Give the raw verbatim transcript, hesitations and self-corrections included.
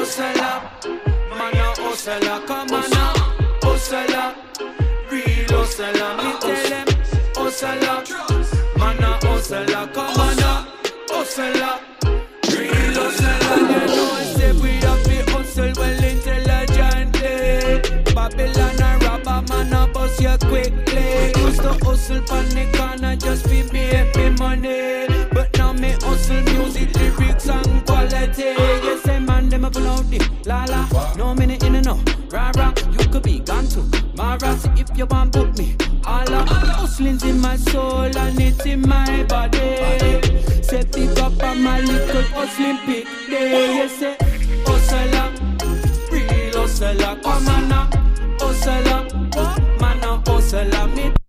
hustler, man a hustler, come on now, hustler, real hustler, me tell them, hustler, man a hustler, come on now, hustler, real hustler, you know say we have to hustle well intelligently, Babylon a robber, man a bust you quickly, used to hustle pon the corner just fi make money, but now me hustle music, lyrics and quality. Yes, say man, them a pull out the la la. No minute in and no rah rah. You could be gone to Mara. See if you want book me. Allah, hustling's in my soul and it's in my body. Say pick up on my little hustling pick day. Yes, say hustler, real hustler, come on now, hustler, man a hustler, me.